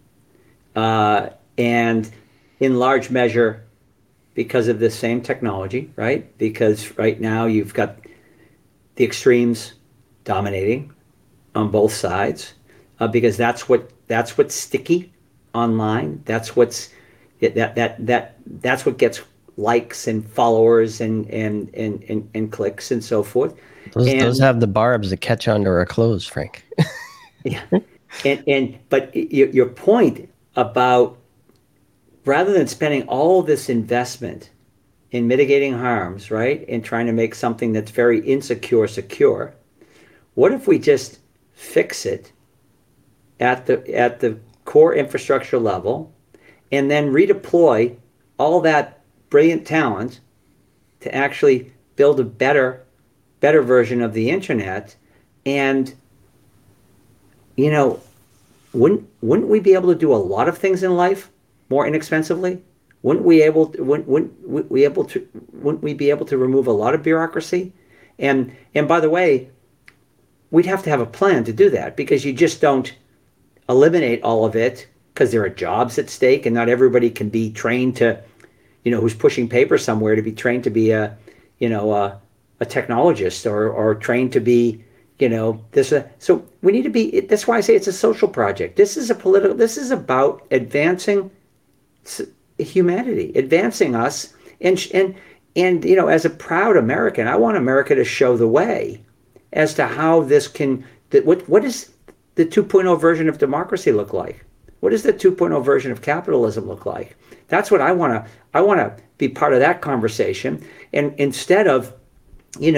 and in large measure because of this same technology, right? Because right now you've got the extremes dominating on both sides, because that's what's sticky online. That's what gets likes and followers and clicks and so forth. Those have the barbs that catch under our clothes, Frank. Yeah, but your point about, rather than spending all this investment in mitigating harms, right, and trying to make something that's very insecure secure, what if we just fix it at the core infrastructure level, and then redeploy all that brilliant talent to actually build a better version of the internet? And wouldn't we be able to do a lot of things in life more inexpensively? Wouldn't we be able to remove a lot of bureaucracy? And by the way, we'd have to have a plan to do that, because you just don't eliminate all of it, because there are jobs at stake, and not everybody can be trained to, who's pushing paper somewhere, to be trained to be a technologist or trained to be, this. So we need to be. That's why I say it's a social project. This is about advancing humanity, advancing us, and as a proud American, I want America to show the way as to how this can. What does the 2.0 version of democracy look like? What does the 2.0 version of capitalism look like? That's what I want to. I want to be part of that conversation, and instead of, I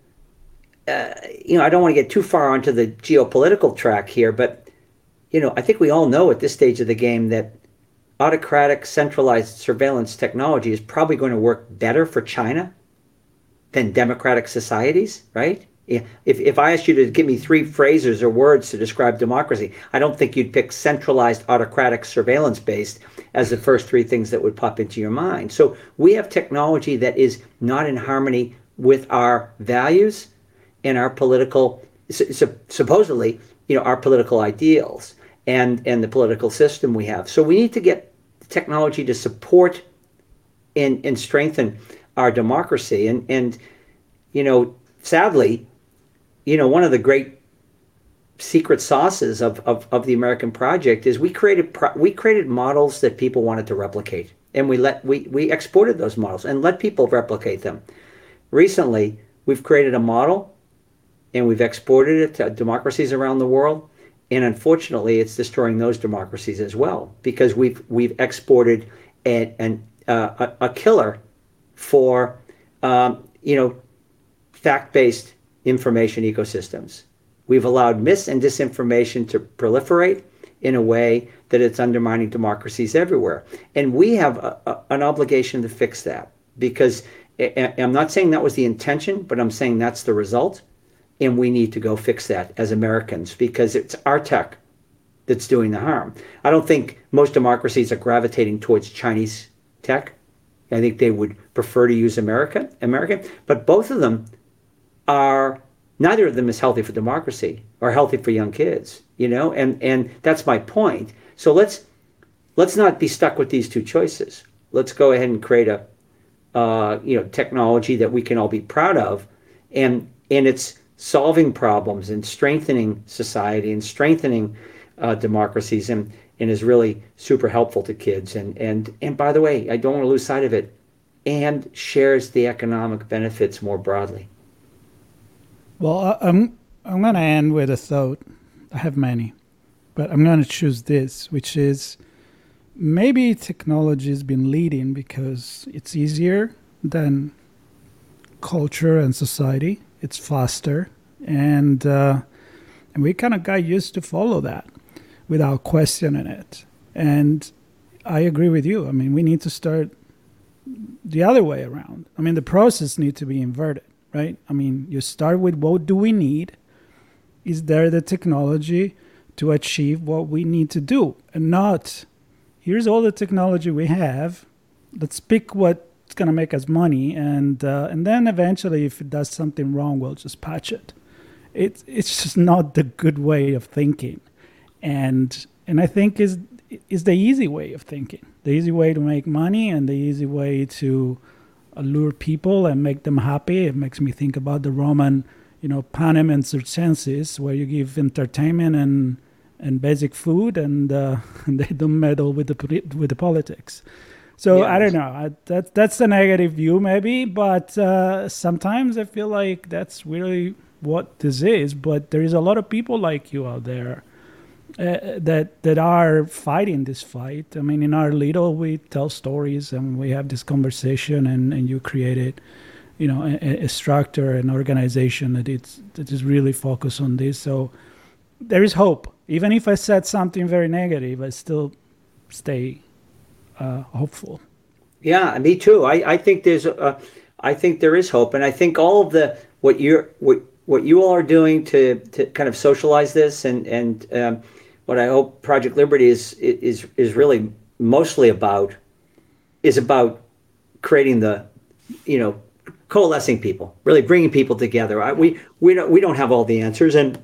don't want to get too far onto the geopolitical track here, but I think we all know at this stage of the game that autocratic centralized surveillance technology is probably going to work better for China than democratic societies, right? If I asked you to give me 3 phrases or words to describe democracy, I don't think you'd pick centralized autocratic surveillance based as the first 3 things that would pop into your mind. So we have technology that is not in harmony with our values and our political, supposedly, our political ideals and the political system we have. So we need to get technology to support and strengthen our democracy. And sadly, one of the great secret sauces of the American project is we created models that people wanted to replicate, and we exported those models and let people replicate them. Recently, we've created a model and we've exported it to democracies around the world, and unfortunately, it's destroying those democracies as well, because we've exported a killer for fact-based information ecosystems. We've allowed mis and disinformation to proliferate in a way that it's undermining democracies everywhere. And we have an obligation to fix that, because I'm not saying that was the intention, but I'm saying that's the result. And we need to go fix that as Americans, because it's our tech that's doing the harm. I don't think most democracies are gravitating towards Chinese tech. I think they would prefer to use American, but both of them neither of them is healthy for democracy or healthy for young kids, and that's my point. So let's not be stuck with these 2 choices. Let's go ahead and create a technology that we can all be proud of, and it's solving problems and strengthening society and strengthening democracies, and is really super helpful to kids. And by the way, I don't want to lose sight of it, and shares the economic benefits more broadly. Well, I'm going to end with a thought. I have many, but I'm going to choose this, which is maybe technology has been leading because it's easier than culture and society. It's faster, and we kind of got used to follow that without questioning it. And I agree with you. I mean, we need to start the other way around. I mean, the process needs to be inverted. Right? I mean, you start with what do we need? Is there the technology to achieve what we need to do? And not, here's all the technology we have. Let's pick what it's going to make us money, and then eventually, if it does something wrong, we'll just patch it. It's just not the good way of thinking, and I think is the easy way of thinking, the easy way to make money, and the easy way to allure people and make them happy. It makes me think about the Roman, panem and circenses, where you give entertainment and basic food, and they don't meddle with the politics. So I don't know. That's the negative view, maybe, but sometimes I feel like that's really what this is. But there is a lot of people like you out there that are fighting this fight. I mean, in our Lidl, we tell stories and we have this conversation, and you created, a structure, an organization that is really focused on this. So there is hope. Even if I said something very negative, I still stay hopeful. Yeah, me too. I think I think there is hope, and I think all of what you all are doing to kind of socialize this, and what I hope Project Liberty is really mostly about is about creating the, coalescing people, really bringing people together. We don't have all the answers, and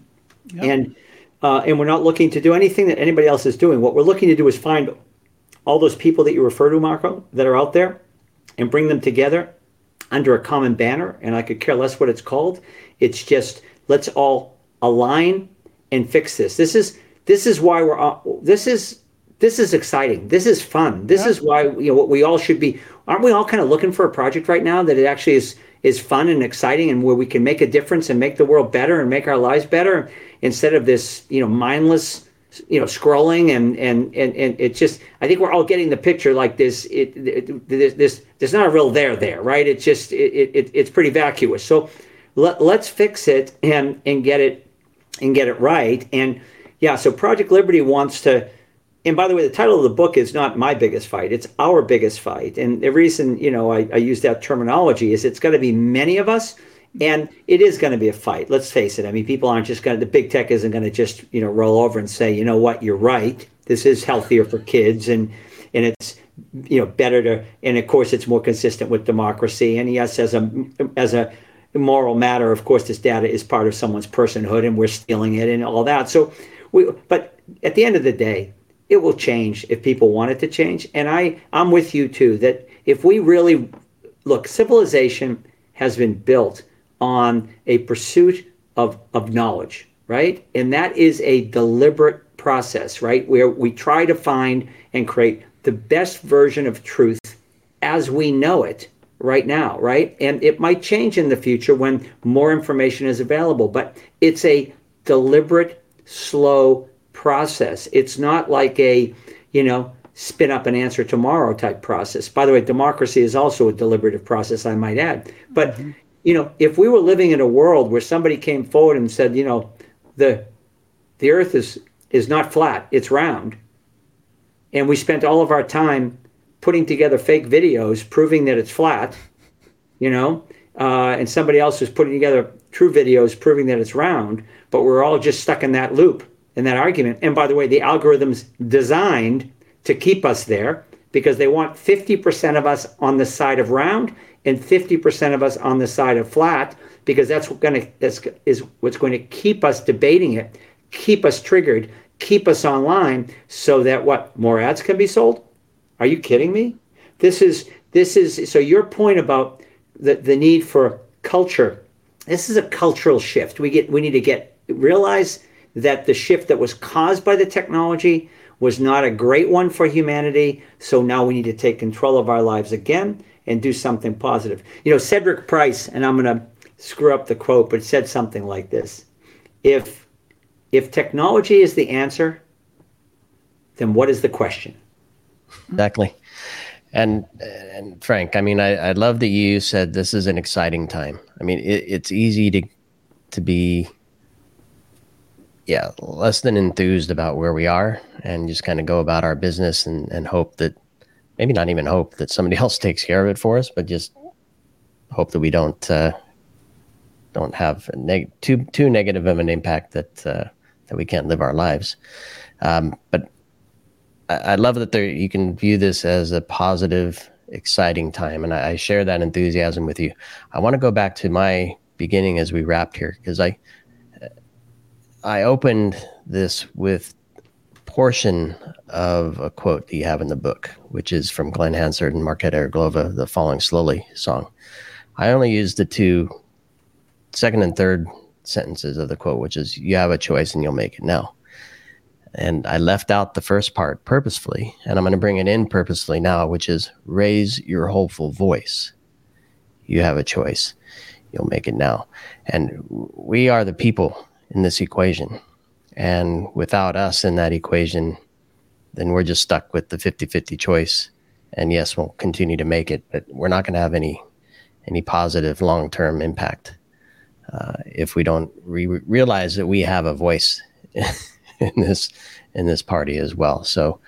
we're not looking to do anything that anybody else is doing. What we're looking to do is find all those people that you refer to, Marco, that are out there, and bring them together under a common banner. And I could care less what it's called. It's just, let's all align and fix this. This is why we're all, this is exciting. This is fun. This is why, what we all should be. Aren't we all kind of looking for a project right now that it actually is fun and exciting, and where we can make a difference and make the world better and make our lives better, instead of this, mindless, scrolling and it's just, I think we're all getting the picture like this. There's not a real there, right? It's just, it's pretty vacuous. So let's fix it and get it right. And yeah, so Project Liberty wants to, and by the way, the title of the book is not My Biggest Fight, it's Our Biggest Fight. And the reason, I use that terminology is it's going to be many of us. And it is going to be a fight. Let's face it. I mean, people aren't just the big tech isn't going to just, roll over and say, you know what, you're right. This is healthier for kids, and it's, better to, and of course it's more consistent with democracy. And yes, as a moral matter, of course, this data is part of someone's personhood, and we're stealing it and all that. So but at the end of the day, it will change if people want it to change. And I'm with you too, that if we really look, civilization has been built on a pursuit of knowledge, right? And that is a deliberate process, right? Where we try to find and create the best version of truth as we know it right now, right? And it might change in the future when more information is available, but it's a deliberate, slow process. It's not like a, spin up an answer tomorrow type process. By the way, democracy is also a deliberative process, I might add. But if we were living in a world where somebody came forward and said, the earth is not flat, it's round, and we spent all of our time putting together fake videos proving that it's flat, and somebody else was putting together true videos proving that it's round, but we're all just stuck in that loop, in that argument. And by the way, the algorithm's designed to keep us there because they want 50% of us on the side of round and 50% of us on the side of flat, because that's what's going to keep us debating it, keep us triggered, keep us online, so that more ads can be sold? Are you kidding me? This is so your point about the need for culture. This is a cultural shift. We need to realize that the shift that was caused by the technology was not a great one for humanity. So now we need to take control of our lives again and do something positive. Cedric Price, and I'm going to screw up the quote, but it said something like this: If technology is the answer, then what is the question? Exactly. And Frank, I mean, I love that you said this is an exciting time. I mean, it's easy to be, less than enthused about where we are and just kind of go about our business and hope that, maybe not even hope that somebody else takes care of it for us, but just hope that we don't have too negative of an impact that we can't live our lives. But I love that you can view this as a positive exciting time, and I share that enthusiasm with you. I want to go back to my beginning as we wrapped here, because I opened this with portion of a quote that you have in the book, which is from Glenn Hansard and Marquette Araglova, the Falling Slowly song. I only used the two second and third sentences of the quote, which is, you have a choice and you'll make it now. And I left out the first part purposefully, and I'm going to bring it in purposefully now, which is, raise your hopeful voice. You have a choice. You'll make it now. And we are the people in this equation. And without us in that equation, then we're just stuck with the 50-50 choice. And yes, we'll continue to make it, but we're not going to have any positive long-term impact if we don't realize that we have a voice in this party as well. So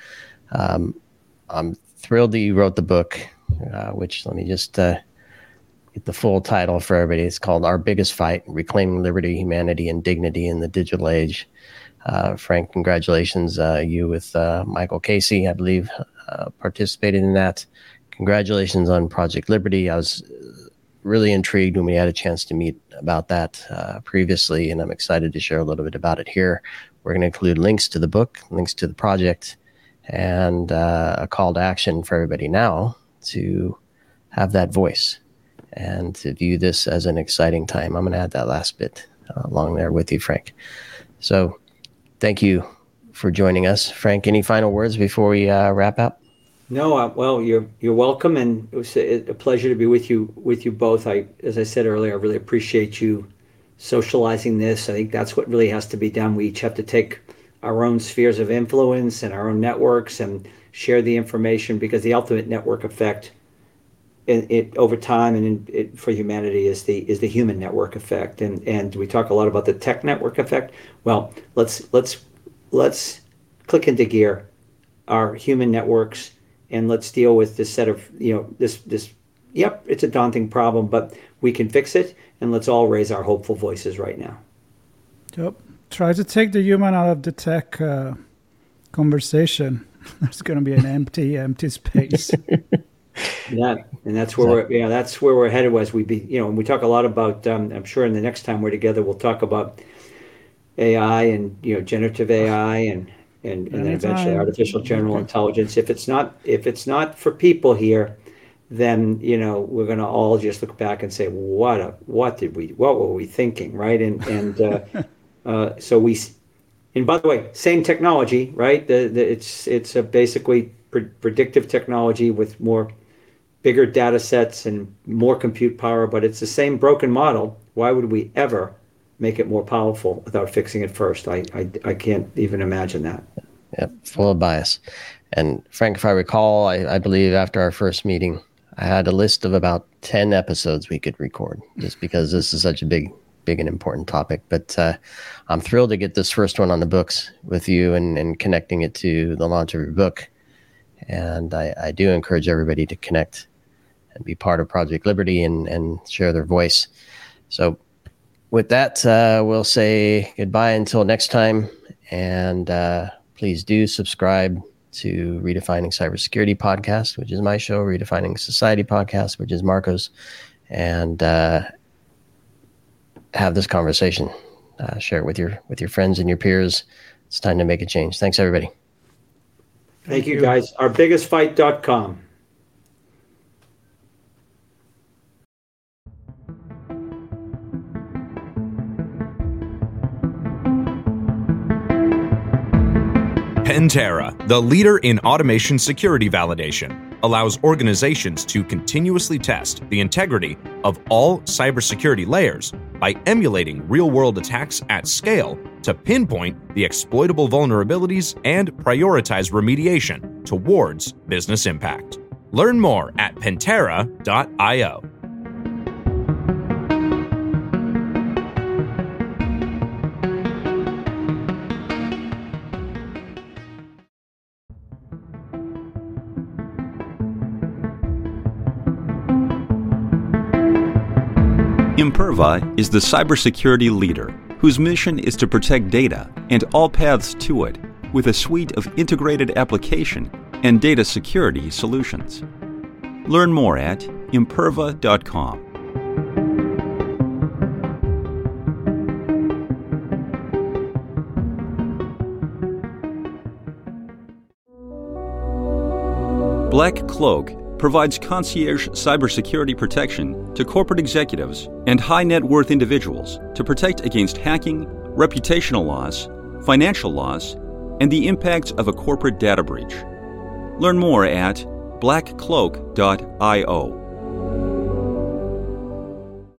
I'm thrilled that you wrote the book, which, let me just get the full title for everybody. It's called Our Biggest Fight: Reclaiming Liberty, Humanity, and Dignity in the Digital Age. Frank, congratulations. You with Michael Casey, I believe, participated in that. Congratulations on Project Liberty. I was really intrigued when we had a chance to meet about that previously, and I'm excited to share a little bit about it here. We're going to include links to the book, links to the project, and a call to action for everybody now to have that voice and to view this as an exciting time. I'm going to add that last bit along there with you, Frank. So thank you for joining us. Frank, any final words before we wrap up? No, well, you're welcome, and it was a pleasure to be with you both. As I said earlier, I really appreciate you socializing this. I think that's what really has to be done. We each have to take our own spheres of influence and our own networks and share the information, because the ultimate network effect it over time and for humanity is the human network effect. And we talk a lot about the tech network effect. Well, let's click into gear our human networks, and let's deal with this set of, this, yep, it's a daunting problem, but we can fix it, and let's all raise our hopeful voices right now. Yep. Try to take the human out of the tech conversation. There's going to be an empty space. And that's where we're headed. As we and we talk a lot about, I'm sure in the next time we're together, we'll talk about AI and, generative AI and then eventually artificial general intelligence. If it's not for people here, then we're going to all just look back and say, what were we thinking, right? And by the way, same technology, right? It's a basically predictive technology with bigger data sets and more compute power, but it's the same broken model. Why would we ever make it more powerful without fixing it first? I can't even imagine that. Yep, full of bias. And Frank, if I recall, I believe after our first meeting, I had a list of about 10 episodes we could record, just because this is such a big and important topic. But I'm thrilled to get this first one on the books with you and connecting it to the launch of your book. And I do encourage everybody to connect and be part of Project Liberty and share their voice. So with that, we'll say goodbye until next time. And please do subscribe to Redefining Cybersecurity Podcast, which is my show, Redefining Society Podcast, which is Marco's, and have this conversation. Share it with your friends and your peers. It's time to make a change. Thanks, everybody. Thank you, guys. OurBiggestFight.com. Pentera, the leader in automation security validation, allows organizations to continuously test the integrity of all cybersecurity layers by emulating real-world attacks at scale to pinpoint the exploitable vulnerabilities and prioritize remediation towards business impact. Learn more at Pentera.io. Imperva is the cybersecurity leader whose mission is to protect data and all paths to it with a suite of integrated application and data security solutions. Learn more at imperva.com. Black Cloak provides concierge cybersecurity protection to corporate executives and high net worth individuals to protect against hacking, reputational loss, financial loss, and the impacts of a corporate data breach. Learn more at blackcloak.io.